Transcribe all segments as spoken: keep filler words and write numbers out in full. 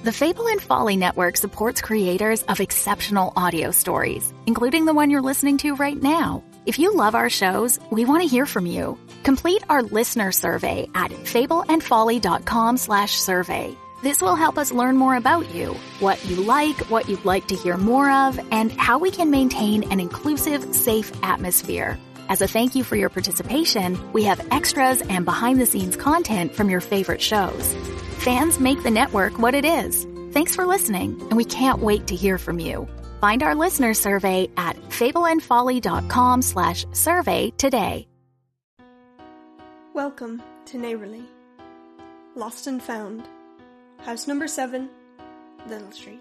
The Fable and Folly Network supports creators of exceptional audio stories, including the one you're listening to right now. If you love our shows, we want to hear from you. Complete our listener survey at fableandfolly.com slash survey. This will help us learn more about you, what you like, what you'd like to hear more of, and how we can maintain an inclusive, safe atmosphere. As a thank you for your participation, we have extras and behind-the-scenes content from your favorite shows. Fans make the network what it is. Thanks for listening, and we can't wait to hear from you. Find our listener survey at fableandfolly.com slash survey today. Welcome to Neighborly. Lost and Found. House number seven, Little Street.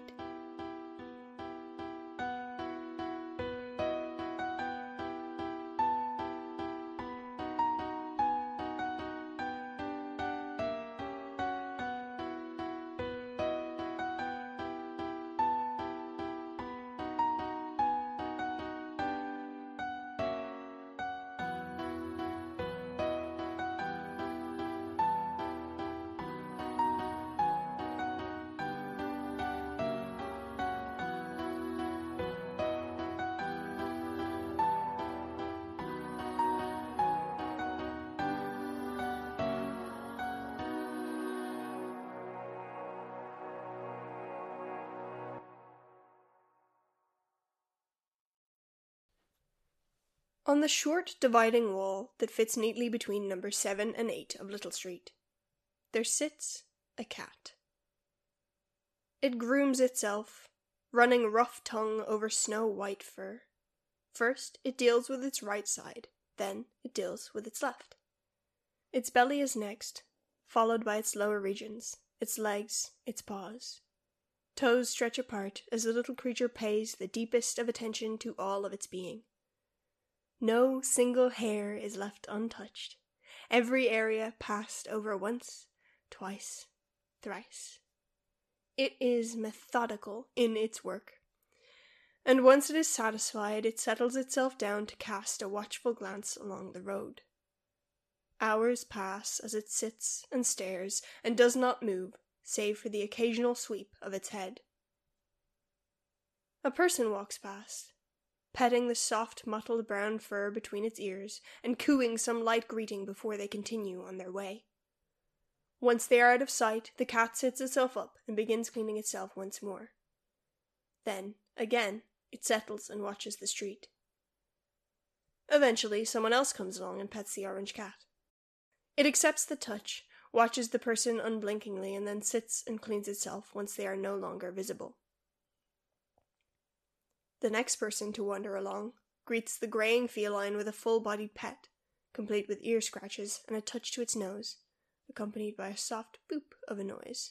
On the short dividing wall that fits neatly between number seven and eight of Little Street, there sits a cat. It grooms itself, running rough tongue over snow-white fur. First, it deals with its right side, then it deals with its left. Its belly is next, followed by its lower regions, its legs, its paws. Toes stretch apart as the little creature pays the deepest of attention to all of its being. No single hair is left untouched, every area passed over once, twice, thrice. It is methodical in its work, and once it is satisfied, it settles itself down to cast a watchful glance along the road. Hours pass as it sits and stares and does not move, save for the occasional sweep of its head. A person walks past, petting the soft, mottled brown fur between its ears, and cooing some light greeting before they continue on their way. Once they are out of sight, the cat sits itself up and begins cleaning itself once more. Then, again, it settles and watches the street. Eventually, someone else comes along and pets the orange cat. It accepts the touch, watches the person unblinkingly, and then sits and cleans itself once they are no longer visible. The next person to wander along greets the graying feline with a full-bodied pet, complete with ear scratches and a touch to its nose, accompanied by a soft boop of a noise.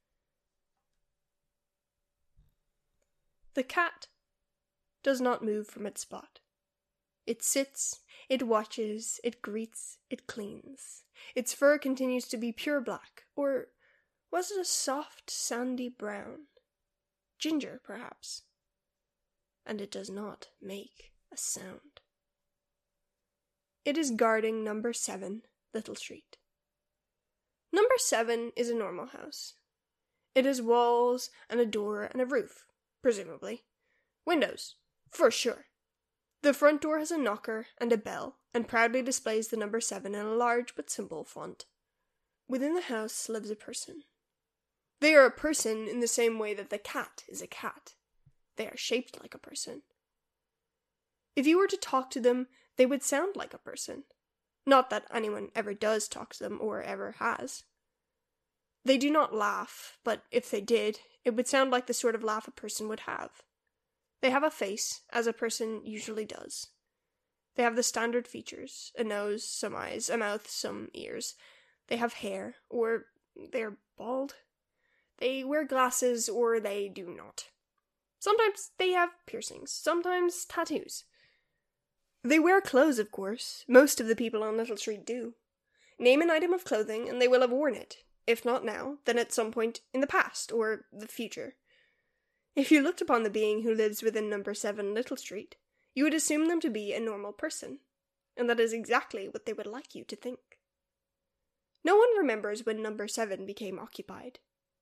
The cat does not move from its spot. It sits, it watches, it greets, it cleans. Its fur continues to be pure black, or was it a soft, sandy brown? Ginger, perhaps. And it does not make a sound. It is guarding number seven, Little Street. Number seven is a normal house. It has walls and a door and a roof, presumably. Windows, for sure. The front door has a knocker and a bell, and proudly displays the number seven in a large but simple font. Within the house lives a person. They are a person in the same way that the cat is a cat. They are shaped like a person. If you were to talk to them, they would sound like a person. Not that anyone ever does talk to them, or ever has. They do not laugh, but if they did, it would sound like the sort of laugh a person would have. They have a face, as a person usually does. They have the standard features, a nose, some eyes, a mouth, some ears. They have hair, or they're bald. They wear glasses, or they do not. Sometimes they have piercings, sometimes tattoos. They wear clothes, of course. Most of the people on Little Street do. Name an item of clothing and they will have worn it. If not now, then at some point in the past, or the future. If you looked upon the being who lives within number seven Little Street, you would assume them to be a normal person. And that is exactly what they would like you to think. No one remembers when number seven became occupied.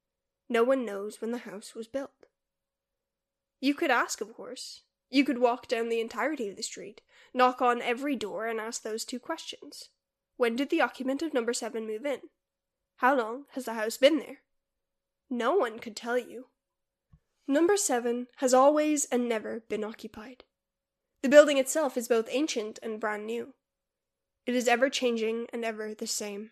No one knows when the house was built. You could ask, of course. You could walk down the entirety of the street, knock on every door, and ask those two questions. When did the occupant of number seven move in? How long has the house been there? No one could tell you. Number seven has always and never been occupied. The building itself is both ancient and brand new. It is ever changing and ever the same.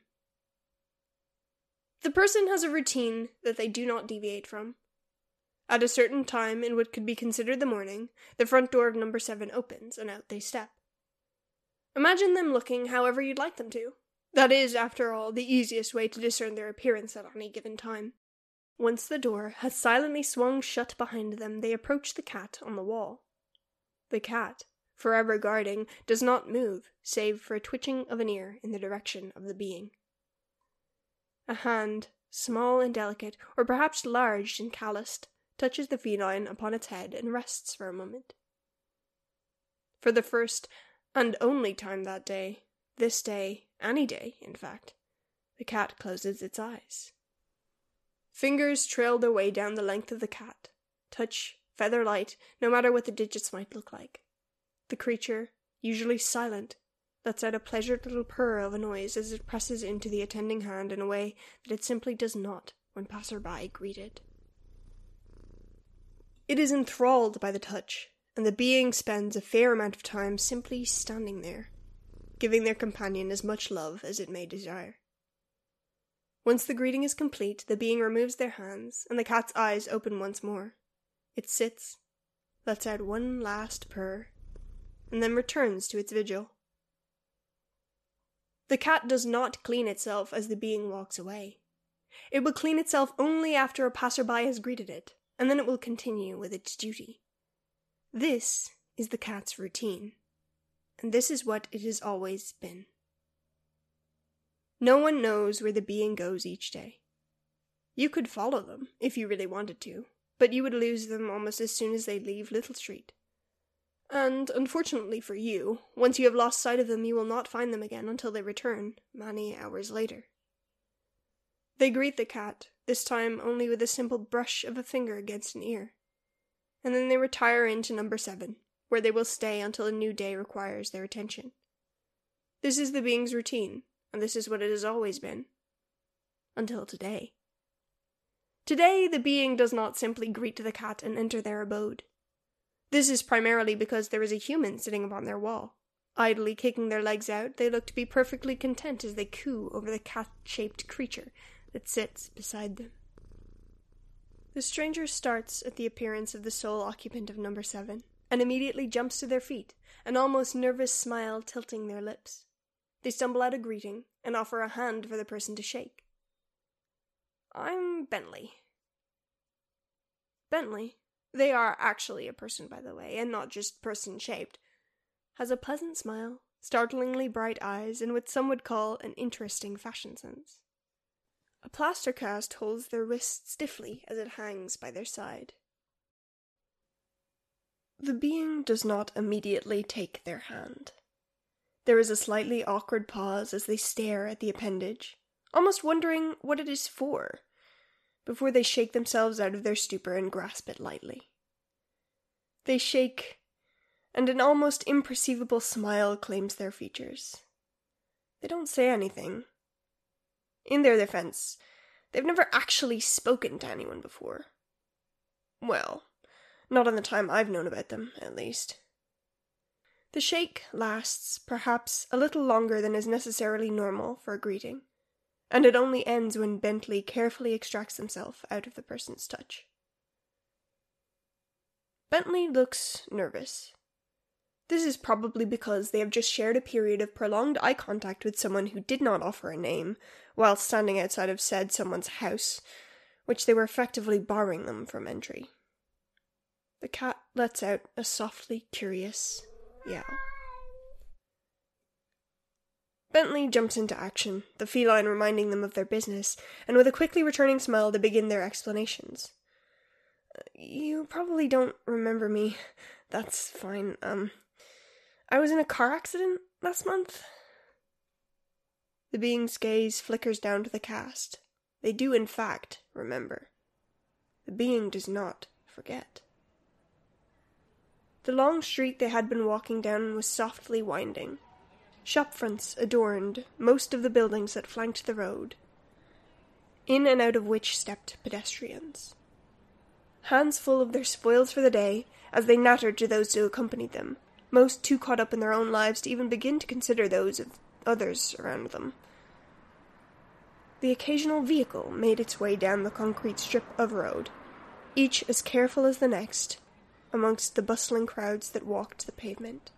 The person has a routine that they do not deviate from. At a certain time in what could be considered the morning, the front door of number seven opens, and out they step. Imagine them looking however you'd like them to. That is, after all, the easiest way to discern their appearance at any given time. Once the door has silently swung shut behind them, they approach the cat on the wall. The cat, forever guarding, does not move, save for a twitching of an ear in the direction of the being. A hand, small and delicate, or perhaps large and calloused, touches the feline upon its head and rests for a moment. For the first and only time that day, this day, any day, in fact, the cat closes its eyes. Fingers trail their way down the length of the cat, touch feather light, no matter what the digits might look like. The creature, usually silent, lets out a pleasured little purr of a noise as it presses into the attending hand in a way that it simply does not when passer-by greet it. It is enthralled by the touch, and the being spends a fair amount of time simply standing there, giving their companion as much love as it may desire. Once the greeting is complete, the being removes their hands, and the cat's eyes open once more. It sits, lets out one last purr, and then returns to its vigil. The cat does not clean itself as the being walks away. It will clean itself only after a passerby has greeted it, and then it will continue with its duty. This is the cat's routine, and this is what it has always been. No one knows where the being goes each day. You could follow them, if you really wanted to, but you would lose them almost as soon as they leave Little Street. And, unfortunately for you, once you have lost sight of them, you will not find them again until they return, many hours later. They greet the cat, this time only with a simple brush of a finger against an ear, and then they retire into number seven, where they will stay until a new day requires their attention. This is the being's routine, and this is what it has always been. Until today. Today, the being does not simply greet the cat and enter their abode. This is primarily because there is a human sitting upon their wall. Idly kicking their legs out, they look to be perfectly content as they coo over the cat-shaped creature that sits beside them. The stranger starts at the appearance of the sole occupant of number seven, and immediately jumps to their feet, an almost nervous smile tilting their lips. They stumble out a greeting, and offer a hand for the person to shake. I'm Bentley. Bentley, they are actually a person, by the way, and not just person-shaped, has a pleasant smile, startlingly bright eyes, and what some would call an interesting fashion sense. A plaster cast holds their wrist stiffly as it hangs by their side. The being does not immediately take their hand. There is a slightly awkward pause as they stare at the appendage, almost wondering what it is for, before they shake themselves out of their stupor and grasp it lightly. They shake, and an almost imperceivable smile claims their features. They don't say anything. In their defense, they've never actually spoken to anyone before. Well, not in the time I've known about them, at least. The shake lasts, perhaps, a little longer than is necessarily normal for a greeting, and it only ends when Bentley carefully extracts himself out of the person's touch. Bentley looks nervous. This is probably because they have just shared a period of prolonged eye contact with someone who did not offer a name, while standing outside of said someone's house, which they were effectively barring them from entry. The cat lets out a softly curious yowl. Bentley jumps into action, the feline reminding them of their business, and with a quickly returning smile they begin their explanations. You probably don't remember me. That's fine. Um, I was in a car accident last month. The being's gaze flickers down to the cast. They do, in fact, remember. the being does not forget. The long street they had been walking down was softly winding. Shop fronts adorned most of the buildings that flanked the road, in and out of which stepped pedestrians, hands full of their spoils for the day, as they nattered to those who accompanied them, most too caught up in their own lives to even begin to consider those of others around them. The occasional vehicle made its way down the concrete strip of road, each as careful as the next, amongst the bustling crowds that walked the pavement.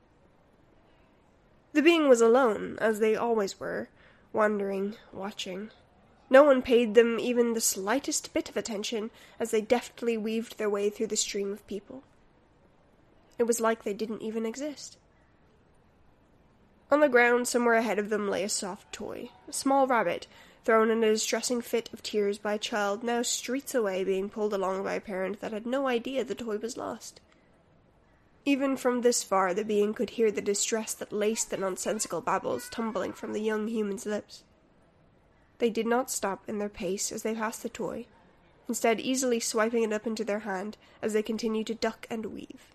The being was alone, as they always were, wandering, watching. No one paid them even the slightest bit of attention as they deftly weaved their way through the stream of people. It was like they didn't even exist. On the ground somewhere ahead of them lay a soft toy, a small rabbit, thrown in a distressing fit of tears by a child now streets away, being pulled along by a parent that had no idea the toy was lost. Even from this far the being could hear the distress that laced the nonsensical babbles tumbling from the young human's lips. They did not stop in their pace as they passed the toy, instead easily swiping it up into their hand as they continued to duck and weave.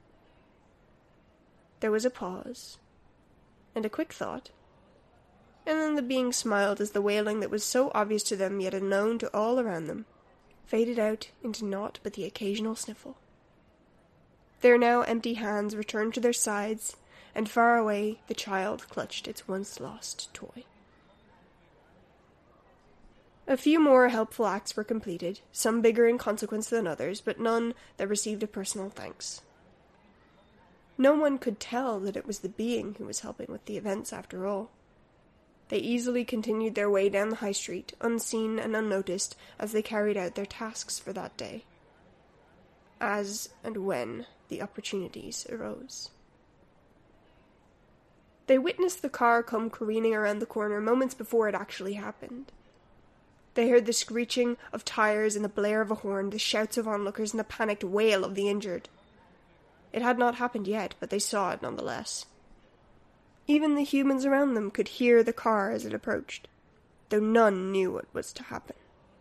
There was a pause, and a quick thought, and then the being smiled as the wailing that was so obvious to them yet unknown to all around them faded out into naught but the occasional sniffle. Their now empty hands returned to their sides, and far away the child clutched its once-lost toy. A few more helpful acts were completed, some bigger in consequence than others, but none that received a personal thanks. No one could tell that it was the being who was helping with the events after all. They easily continued their way down the high street, unseen and unnoticed, as they carried out their tasks for that day, as and when the opportunities arose. They witnessed the car come careening around the corner moments before it actually happened. They heard the screeching of tires and the blare of a horn, the shouts of onlookers and the panicked wail of the injured. It had not happened yet, but they saw it nonetheless. Even the humans around them could hear the car as it approached, though none knew what was to happen.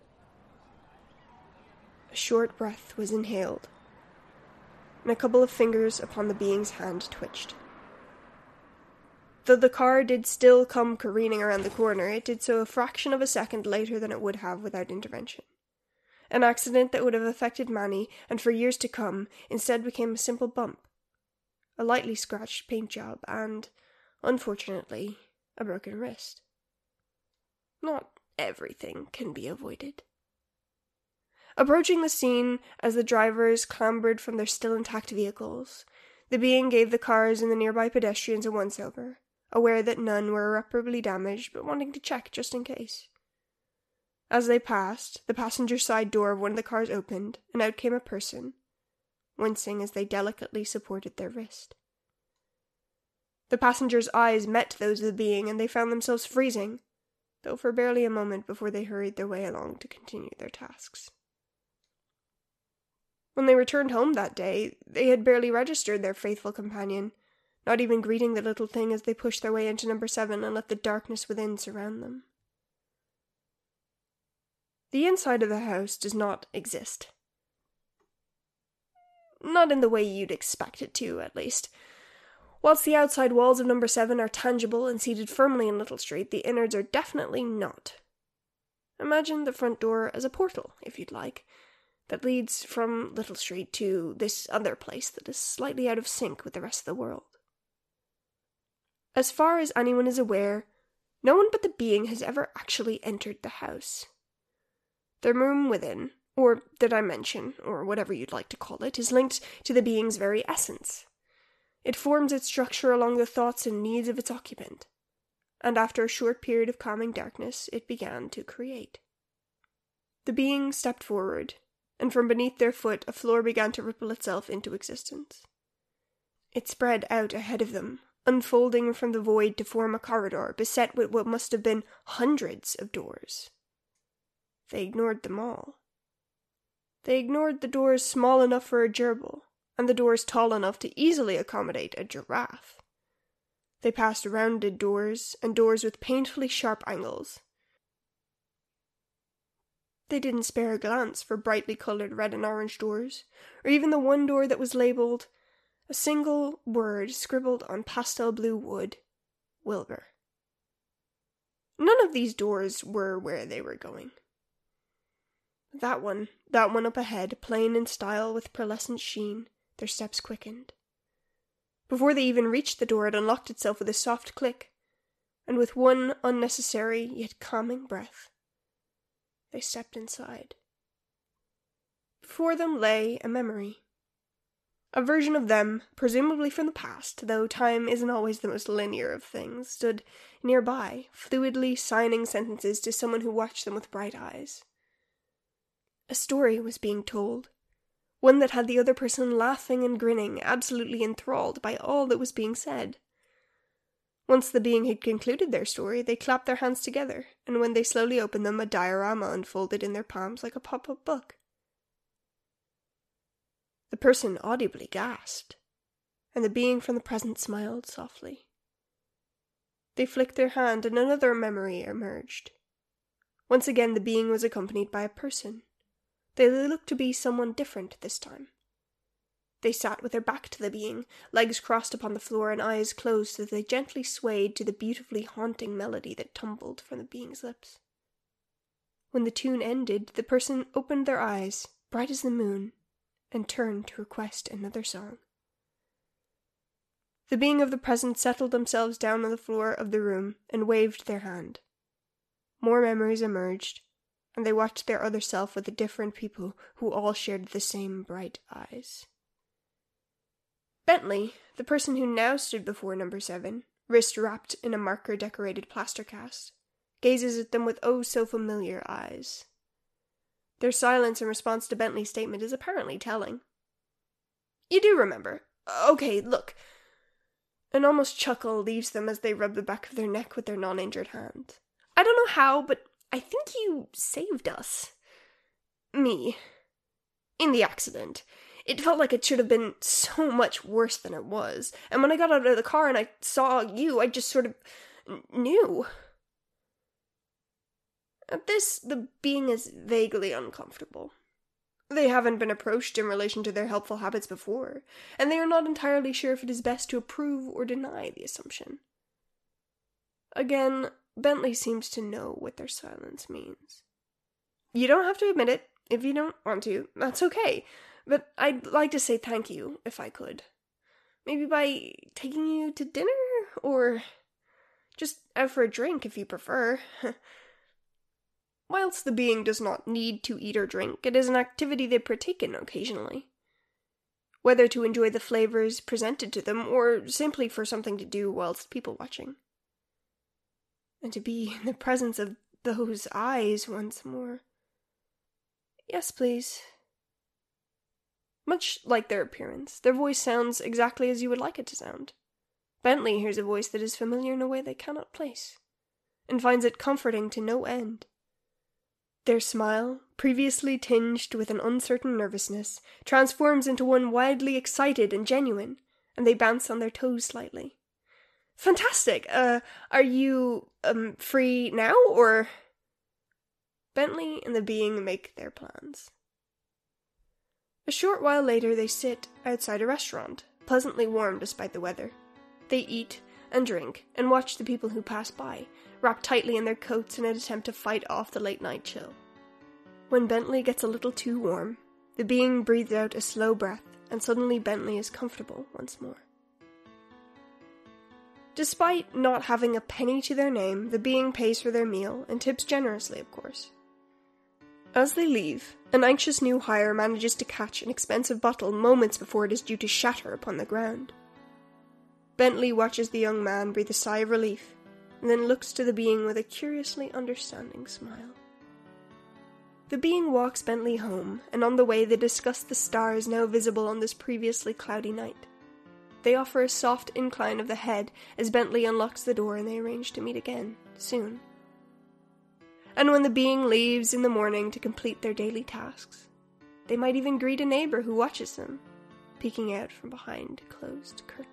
A short breath was inhaled, and a couple of fingers upon the being's hand twitched. Though the car did still come careening around the corner, it did so a fraction of a second later than it would have without intervention. An accident that would have affected Manny, and for years to come, instead became a simple bump, a lightly scratched paint job, and, unfortunately, a broken wrist. Not everything can be avoided. Approaching the scene as the drivers clambered from their still intact vehicles, the being gave the cars and the nearby pedestrians a once-over, aware that none were irreparably damaged, but wanting to check just in case. As they passed, the passenger side door of one of the cars opened, and out came a person, wincing as they delicately supported their wrist. The passengers' eyes met those of the being, and they found themselves freezing, though for barely a moment before they hurried their way along to continue their tasks. When they returned home that day, they had barely registered their faithful companion, not even greeting the little thing as they pushed their way into number seven and let the darkness within surround them. The inside of the house does not exist. Not in the way you'd expect it to, at least. Whilst the outside walls of number seven are tangible and seated firmly in Little Street, the innards are definitely not. Imagine the front door as a portal, if you'd like, that leads from Little Street to this other place that is slightly out of sync with the rest of the world. As far as anyone is aware, no one but the being has ever actually entered the house. The room within, or the dimension, or whatever you'd like to call it, is linked to the being's very essence. It forms its structure along the thoughts and needs of its occupant, and after a short period of calming darkness, it began to create. The being stepped forward, and from beneath their foot a floor began to ripple itself into existence. It spread out ahead of them, unfolding from the void to form a corridor beset with what must have been hundreds of doors. They ignored them all. They ignored the doors small enough for a gerbil, and the doors tall enough to easily accommodate a giraffe. They passed rounded doors, and doors with painfully sharp angles. They didn't spare a glance for brightly coloured red and orange doors, or even the one door that was labelled, a single word scribbled on pastel blue wood, Wilbur. None of these doors were where they were going. That one, that one up ahead, plain in style with pearlescent sheen, their steps quickened. Before they even reached the door, it unlocked itself with a soft click, and with one unnecessary yet calming breath, they stepped inside. Before them lay a memory. A version of them, presumably from the past, though time isn't always the most linear of things, stood nearby, fluidly signing sentences to someone who watched them with bright eyes. A story was being told, one that had the other person laughing and grinning, absolutely enthralled by all that was being said. Once the being had concluded their story, they clapped their hands together, and when they slowly opened them, a diorama unfolded in their palms like a pop-up book. The person audibly gasped, and the being from the present smiled softly. They flicked their hand, and another memory emerged. Once again, the being was accompanied by a person. They looked to be someone different this time. They sat with their back to the being, legs crossed upon the floor and eyes closed as they gently swayed to the beautifully haunting melody that tumbled from the being's lips. When the tune ended, the person opened their eyes, bright as the moon, and turned to request another song. The being of the present settled themselves down on the floor of the room and waved their hand. More memories emerged, and they watched their other self with the different people who all shared the same bright eyes. Bentley, the person who now stood before number seven, wrist wrapped in a marker-decorated plaster cast, gazes at them with oh-so-familiar eyes. Their silence in response to Bentley's statement is apparently telling. You do remember. Okay, look. An almost chuckle leaves them as they rub the back of their neck with their non-injured hand. I don't know how, but I think you saved us. Me. In the accident. It felt like it should have been so much worse than it was, and when I got out of the car and I saw you, I just sort of knew. At this, the being is vaguely uncomfortable. They haven't been approached in relation to their helpful habits before, and they are not entirely sure if it is best to approve or deny the assumption. Again, Bentley seems to know what their silence means. You don't have to admit it, if you don't want to. That's okay. But I'd like to say thank you, if I could. Maybe by taking you to dinner, or just out for a drink if you prefer. Whilst the being does not need to eat or drink, it is an activity they partake in occasionally. Whether to enjoy the flavours presented to them, or simply for something to do whilst people-watching. And to be in the presence of those eyes once more. Yes, please. Much like their appearance, their voice sounds exactly as you would like it to sound. Bentley hears a voice that is familiar in a way they cannot place, and finds it comforting to no end. Their smile, previously tinged with an uncertain nervousness, transforms into one wildly excited and genuine, and they bounce on their toes slightly. Fantastic! Uh, are you, um, free now, or? Bentley and the being make their plans. A short while later they sit outside a restaurant, pleasantly warm despite the weather. They eat and drink and watch the people who pass by, wrapped tightly in their coats in an attempt to fight off the late-night chill. When Bentley gets a little too warm, the being breathes out a slow breath, and suddenly Bentley is comfortable once more. Despite not having a penny to their name, the being pays for their meal, and tips generously, of course. As they leave, an anxious new hire manages to catch an expensive bottle moments before it is due to shatter upon the ground. Bentley watches the young man breathe a sigh of relief, and then looks to the being with a curiously understanding smile. The being walks Bentley home, and on the way they discuss the stars now visible on this previously cloudy night. They offer a soft incline of the head as Bentley unlocks the door, and they arrange to meet again, soon. And when the being leaves in the morning to complete their daily tasks, they might even greet a neighbor who watches them, peeking out from behind closed curtains.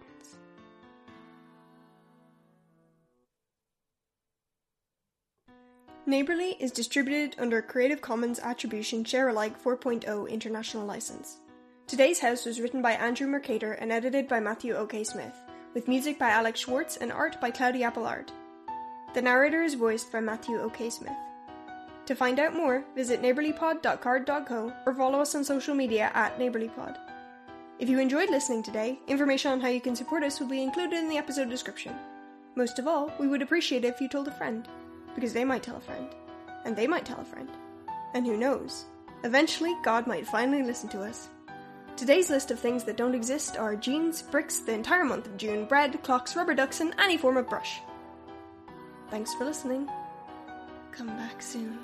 Neighbourly is distributed under Creative Commons Attribution Share Alike four point oh International License. Today's House was written by Andrew Mercator and edited by Matthew O K Smith, with music by Alex Schwartz and art by Cloudy Appleard. The narrator is voiced by Matthew O K Smith. To find out more, visit neighbourlypod dot card dot co or follow us on social media at neighbourlypod. If you enjoyed listening today, information on how you can support us will be included in the episode description. Most of all, we would appreciate it if you told a friend, because they might tell a friend, and they might tell a friend. And who knows, eventually God might finally listen to us. Today's list of things that don't exist are jeans, bricks, the entire month of June, bread, clocks, rubber ducks, and any form of brush. Thanks for listening. Come back soon.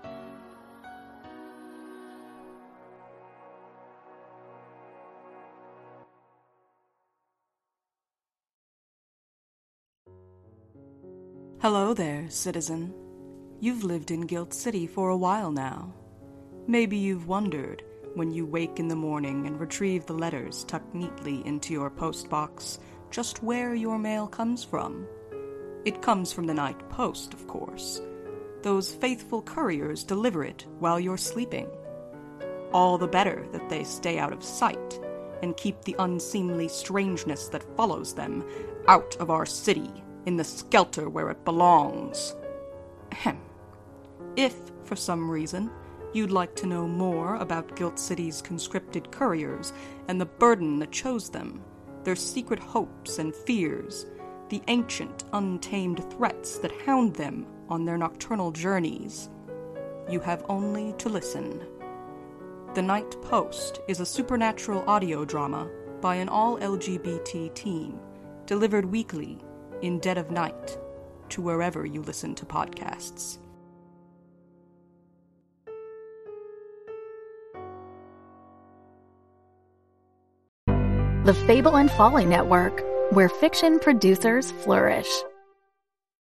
Hello there, citizen. You've lived in Guilt City for a while now. Maybe you've wondered, when you wake in the morning and retrieve the letters tucked neatly into your postbox, just where your mail comes from. It comes from the night post, of course. Those faithful couriers deliver it while you're sleeping. All the better that they stay out of sight and keep the unseemly strangeness that follows them out of our city, in the skelter where it belongs. Ahem. If, for some reason, you'd like to know more about Guilt City's conscripted couriers and the burden that chose them, their secret hopes and fears, the ancient, untamed threats that hound them on their nocturnal journeys, you have only to listen. The Night Post is a supernatural audio drama by an all-L G B T team, delivered weekly in dead of night to wherever you listen to podcasts. The Fable and Folly Network, where fiction producers flourish.